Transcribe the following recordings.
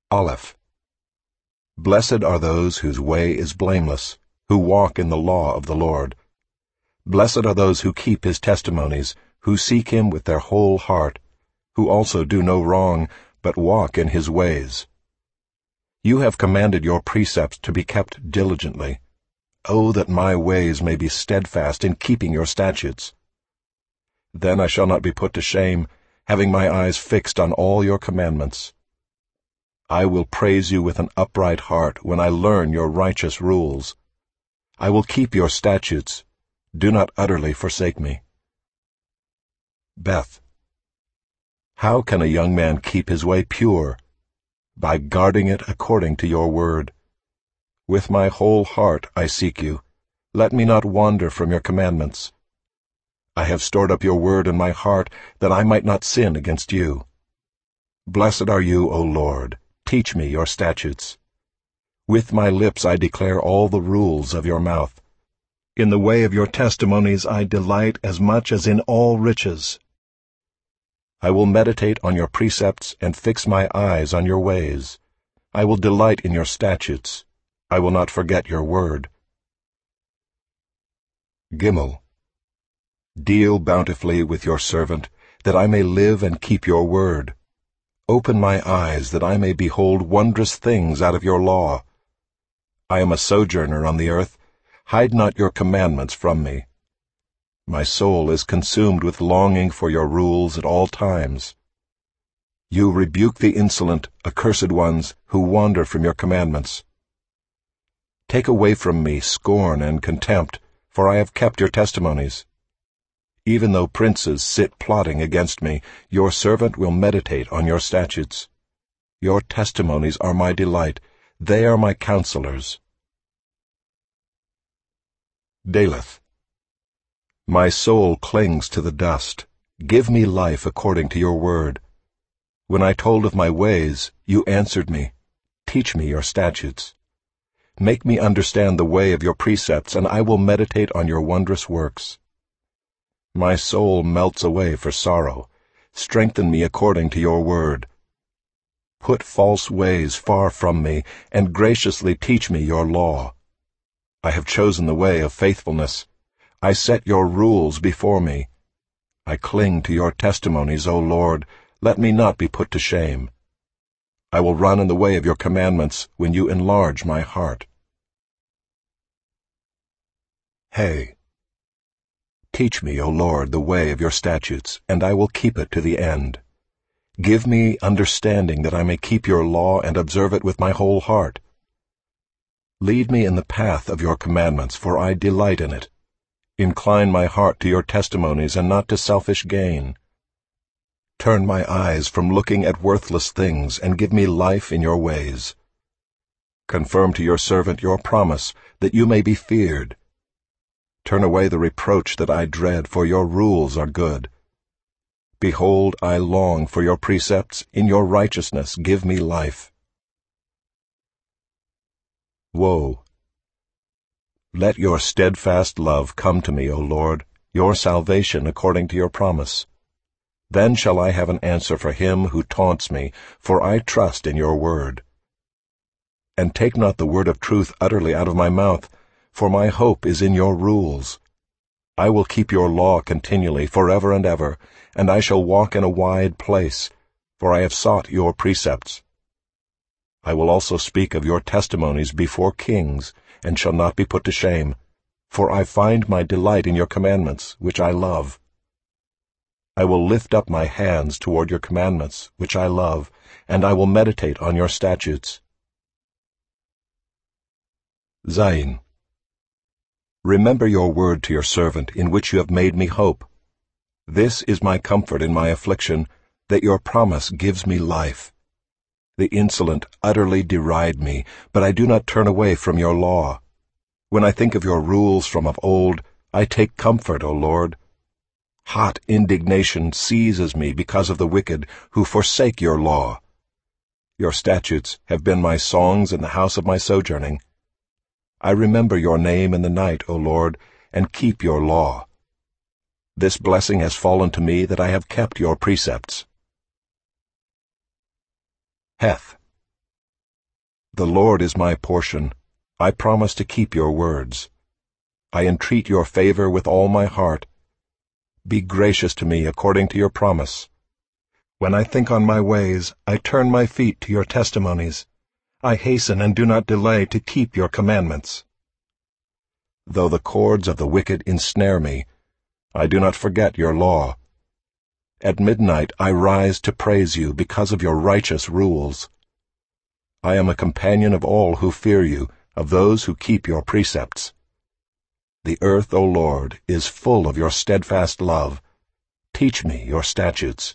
Aleph. Blessed are those whose way is blameless, who walk in the law of the Lord. Blessed are those who keep his testimonies, who seek him with their whole heart, who also do no wrong, but walk in his ways. You have commanded your precepts to be kept diligently. Oh, that my ways may be steadfast in keeping your statutes. Then I shall not be put to shame, having my eyes fixed on all your commandments. I will praise you with an upright heart when I learn your righteous rules. I will keep your statutes. Do not utterly forsake me. Beth. How can a young man keep his way pure? By guarding it according to your word. With my whole heart I seek you. Let me not wander from your commandments. I have stored up your word in my heart, that I might not sin against you. Blessed are you, O Lord. Teach me your statutes. With my lips I declare all the rules of your mouth. In the way of your testimonies I delight as much as in all riches. I will meditate on your precepts and fix my eyes on your ways. I will delight in your statutes. I will not forget your word. Gimel. Deal bountifully with your servant, that I may live and keep your word. Open my eyes, that I may behold wondrous things out of your law. I am a sojourner on the earth. Hide not your commandments from me. My soul is consumed with longing for your rules at all times. You rebuke the insolent, accursed ones, who wander from your commandments. Take away from me scorn and contempt, for I have kept your testimonies. Even though princes sit plotting against me, your servant will meditate on your statutes. Your testimonies are my delight. They are my counselors. Daleth. My soul clings to the dust. Give me life according to your word. When I told of my ways, you answered me. Teach me your statutes. Make me understand the way of your precepts, and I will meditate on your wondrous works. My soul melts away for sorrow. Strengthen me according to your word. Put false ways far from me, and graciously teach me your law. I have chosen the way of faithfulness. I set your rules before me. I cling to your testimonies, O Lord. Let me not be put to shame. I will run in the way of your commandments when you enlarge my heart. Hey. Teach me, O Lord, the way of your statutes, and I will keep it to the end. Give me understanding that I may keep your law and observe it with my whole heart. Lead me in the path of your commandments, for I delight in it. Incline my heart to your testimonies and not to selfish gain. Turn my eyes from looking at worthless things and give me life in your ways. Confirm to your servant your promise, that you may be feared. Turn away the reproach that I dread, for your rules are good. Behold, I long for your precepts. In your righteousness give me life. Woe. Let your steadfast love come to me, O Lord, your salvation according to your promise. Then shall I have an answer for him who taunts me, for I trust in your word. And take not the word of truth utterly out of my mouth, for my hope is in your rules. I will keep your law continually, forever and ever, and I shall walk in a wide place, for I have sought your precepts. I will also speak of your testimonies before kings, and shall not be put to shame, for I find my delight in your commandments, which I love. I will lift up my hands toward your commandments, which I love, and I will meditate on your statutes. Zayin. Remember your word to your servant, in which you have made me hope. This is my comfort in my affliction, that your promise gives me life. The insolent utterly deride me, but I do not turn away from your law. When I think of your rules from of old, I take comfort, O Lord. Hot indignation seizes me because of the wicked, who forsake your law. Your statutes have been my songs in the house of my sojourning. I remember your name in the night, O Lord, and keep your law. This blessing has fallen to me, that I have kept your precepts. Heth. The Lord is my portion. I promise to keep your words. I entreat your favor with all my heart. Be gracious to me according to your promise. When I think on my ways, I turn my feet to your testimonies. I hasten and do not delay to keep your commandments. Though the cords of the wicked ensnare me, I do not forget your law. At midnight I rise to praise you because of your righteous rules. I am a companion of all who fear you, of those who keep your precepts. The earth, O Lord, is full of your steadfast love. Teach me your statutes.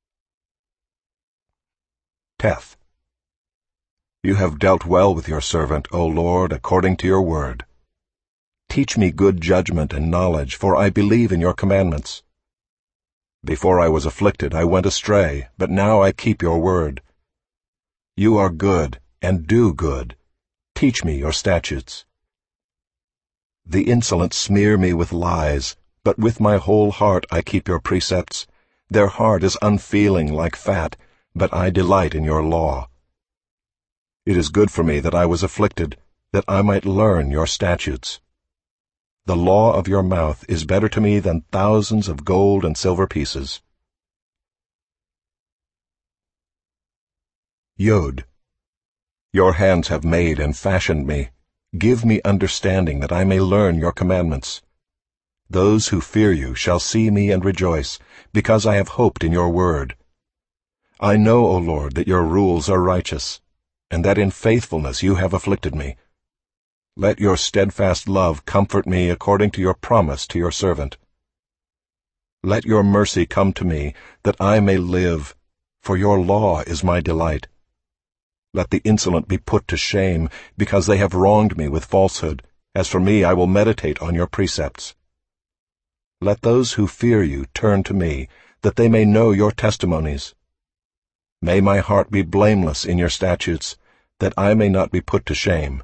Teth. You have dealt well with your servant, O Lord, according to your word. Teach me good judgment and knowledge, for I believe in your commandments. Before I was afflicted, I went astray, but now I keep your word. You are good, and do good. Teach me your statutes. The insolent smear me with lies, but with my whole heart I keep your precepts. Their heart is unfeeling like fat, but I delight in your law. It is good for me that I was afflicted, that I might learn your statutes. The law of your mouth is better to me than thousands of gold and silver pieces. Yod. Your hands have made and fashioned me. Give me understanding that I may learn your commandments. Those who fear you shall see me and rejoice, because I have hoped in your word. I know, O Lord, that your rules are righteous, and that in faithfulness you have afflicted me. Let your steadfast love comfort me according to your promise to your servant. Let your mercy come to me, that I may live, for your law is my delight. Let the insolent be put to shame, because they have wronged me with falsehood. As for me, I will meditate on your precepts. Let those who fear you turn to me, that they may know your testimonies. May my heart be blameless in your statutes, that I may not be put to shame.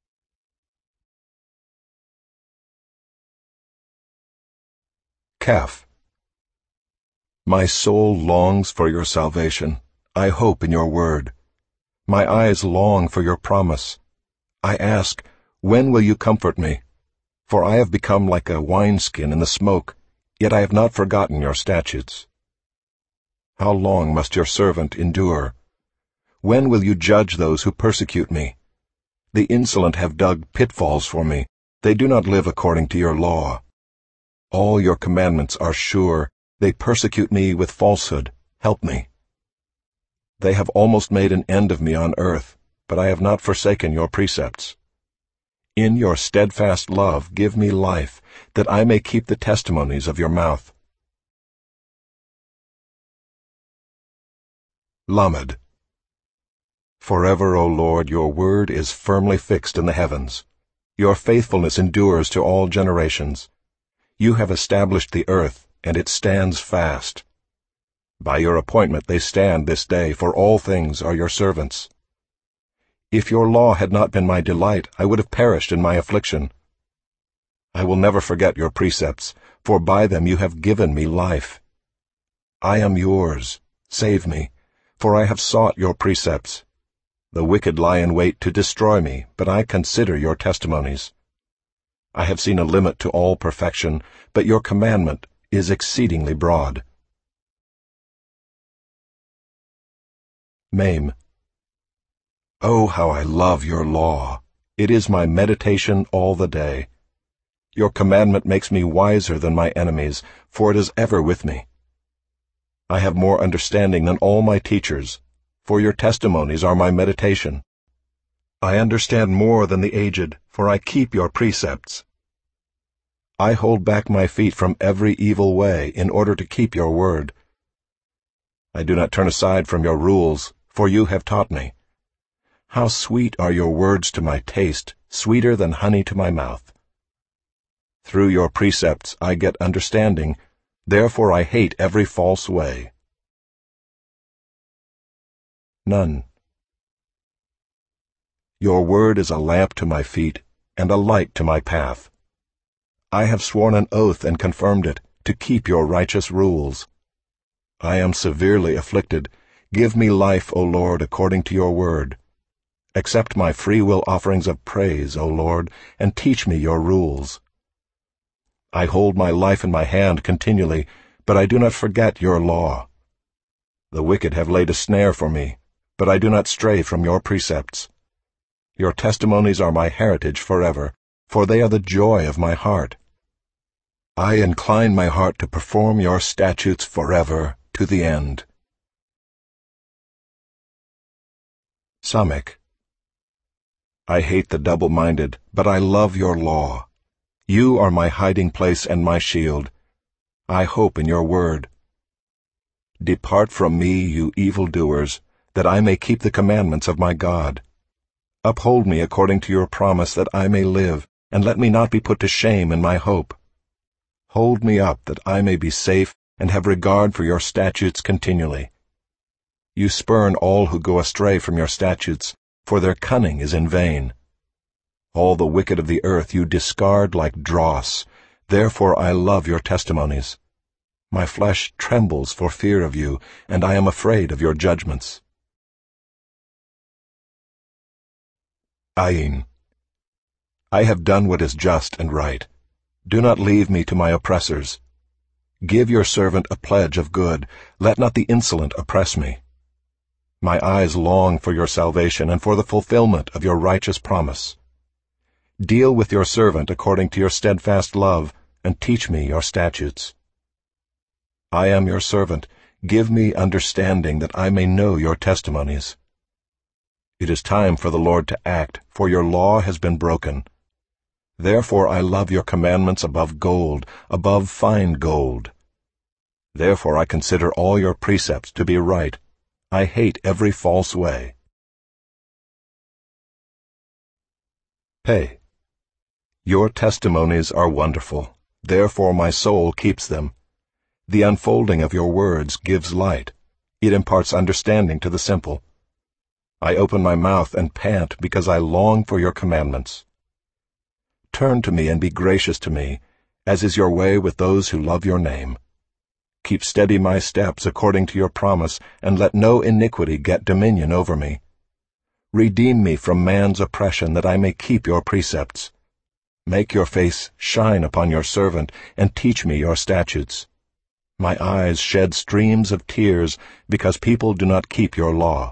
Kaf. My soul longs for your salvation. I hope in your word. My eyes long for your promise. I ask, when will you comfort me? For I have become like a wineskin in the smoke, yet I have not forgotten your statutes. How long must your servant endure? When will you judge those who persecute me? The insolent have dug pitfalls for me. They do not live according to your law. All your commandments are sure. They persecute me with falsehood. Help me. They have almost made an end of me on earth, but I have not forsaken your precepts. In your steadfast love give me life, that I may keep the testimonies of your mouth. Lamed. Forever, O Lord, your word is firmly fixed in the heavens. Your faithfulness endures to all generations. You have established the earth, and it stands fast. By your appointment they stand this day, for all things are your servants. If your law had not been my delight, I would have perished in my affliction. I will never forget your precepts, for by them you have given me life. I am yours. Save me, for I have sought your precepts. The wicked lie in wait to destroy me, but I consider your testimonies. I have seen a limit to all perfection, but your commandment is exceedingly broad. Mem. Oh, how I love your law! It is my meditation all the day. Your commandment makes me wiser than my enemies, for it is ever with me. I have more understanding than all my teachers, for your testimonies are my meditation. I understand more than the aged, for I keep your precepts. I hold back my feet from every evil way in order to keep your word. I do not turn aside from your rules, for you have taught me. How sweet are your words to my taste, sweeter than honey to my mouth. Through your precepts I get understanding, therefore I hate every false way. Nun. Your word is a lamp to my feet, and a light to my path. I have sworn an oath and confirmed it, to keep your righteous rules. I am severely afflicted. Give me life, O Lord, according to your word. Accept my free-will offerings of praise, O Lord, and teach me your rules. I hold my life in my hand continually, but I do not forget your law. The wicked have laid a snare for me, but I do not stray from your precepts. Your testimonies are my heritage forever, for they are the joy of my heart. I incline my heart to perform your statutes forever to the end. Samekh. I hate the double-minded, but I love your law. You are my hiding place and my shield. I hope in your word. Depart from me, you evildoers, that I may keep the commandments of my God. Uphold me according to your promise, that I may live, and let me not be put to shame in my hope. Hold me up, that I may be safe, and have regard for your statutes continually. You spurn all who go astray from your statutes, for their cunning is in vain. All the wicked of the earth you discard like dross. Therefore I love your testimonies. My flesh trembles for fear of you, and I am afraid of your judgments. Ayin. I have done what is just and right. Do not leave me to my oppressors. Give your servant a pledge of good. Let not the insolent oppress me. My eyes long for your salvation and for the fulfillment of your righteous promise. Deal with your servant according to your steadfast love, and teach me your statutes. I am your servant. Give me understanding, that I may know your testimonies. It is time for the Lord to act, for your law has been broken. Therefore I love your commandments above gold, above fine gold. Therefore I consider all your precepts to be right. I hate every false way. Pe. Your testimonies are wonderful, therefore my soul keeps them. The unfolding of your words gives light. It imparts understanding to the simple. I open my mouth and pant because I long for your commandments. Turn to me and be gracious to me, as is your way with those who love your name. Keep steady my steps according to your promise, and let no iniquity get dominion over me. Redeem me from man's oppression, that I may keep your precepts. Make your face shine upon your servant, and teach me your statutes. My eyes shed streams of tears, because people do not keep your law.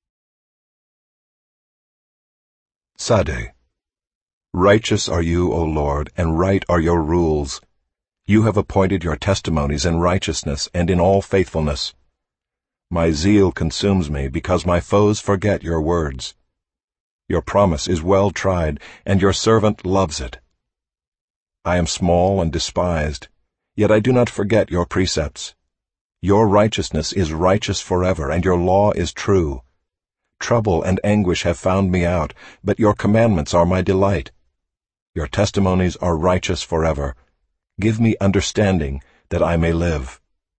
Sadeh. Righteous are you, O Lord, and right are your rules. You have appointed your testimonies in righteousness and in all faithfulness. My zeal consumes me, because my foes forget your words. Your promise is well tried, and your servant loves it. I am small and despised, yet I do not forget your precepts. Your righteousness is righteous forever, and your law is true. Trouble and anguish have found me out, but your commandments are my delight. Your testimonies are righteous forever. Give me understanding, that I may live.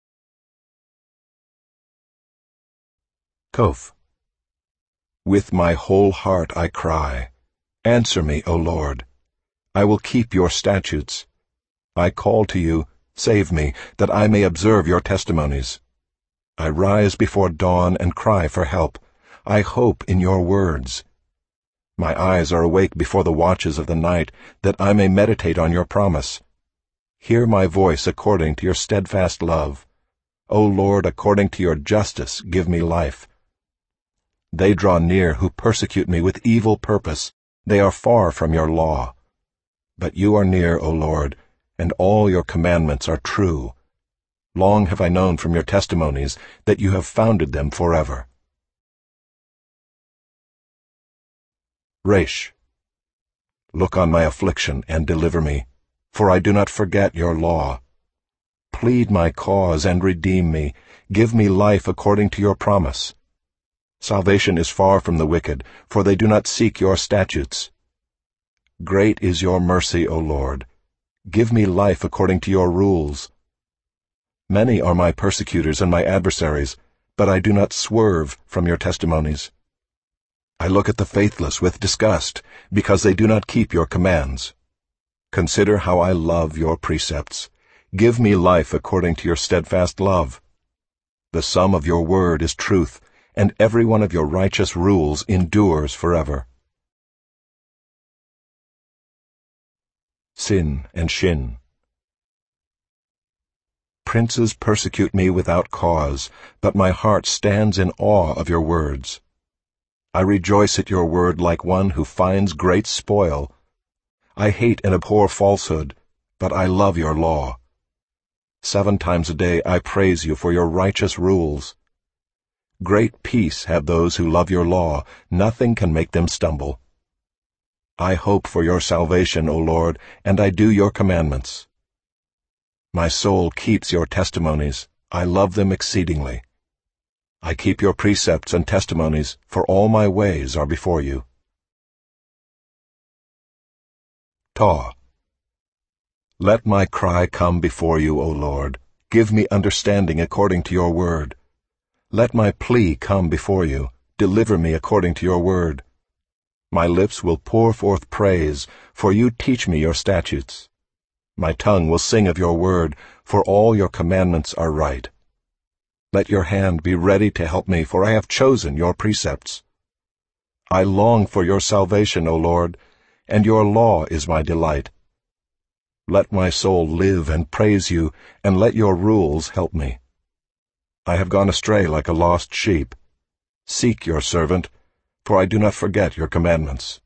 Kof. With my whole heart I cry. Answer me, O Lord. I will keep your statutes. I call to you, save me, that I may observe your testimonies. I rise before dawn and cry for help. I hope in your words. My eyes are awake before the watches of the night, that I may meditate on your promise. Hear my voice according to your steadfast love. O Lord, according to your justice, give me life. They draw near who persecute me with evil purpose. They are far from your law. But you are near, O Lord, and all your commandments are true. Long have I known from your testimonies that you have founded them forever. Resh. Look on my affliction and deliver me, for I do not forget your law. Plead my cause and redeem me. Give me life according to your promise. Salvation is far from the wicked, for they do not seek your statutes. Great is your mercy, O Lord. Give me life according to your rules. Many are my persecutors and my adversaries, but I do not swerve from your testimonies. I look at the faithless with disgust, because they do not keep your commands. Consider how I love your precepts. Give me life according to your steadfast love. The sum of your word is truth, and every one of your righteous rules endures forever. Sin and Shin. Princes persecute me without cause, but my heart stands in awe of your words. I rejoice at your word like one who finds great spoil. I hate and abhor falsehood, but I love your law. 7 times a day I praise you for your righteous rules. Great peace have those who love your law. Nothing can make them stumble. I hope for your salvation, O Lord, and I do your commandments. My soul keeps your testimonies. I love them exceedingly. I keep your precepts and testimonies, for all my ways are before you. Taw. Let my cry come before you, O Lord. Give me understanding according to your word. Let my plea come before you. Deliver me according to your word. My lips will pour forth praise, for you teach me your statutes. My tongue will sing of your word, for all your commandments are right. Let your hand be ready to help me, for I have chosen your precepts. I long for your salvation, O Lord, and your law is my delight. Let my soul live and praise you, and let your rules help me. I have gone astray like a lost sheep. Seek your servant, for I do not forget your commandments.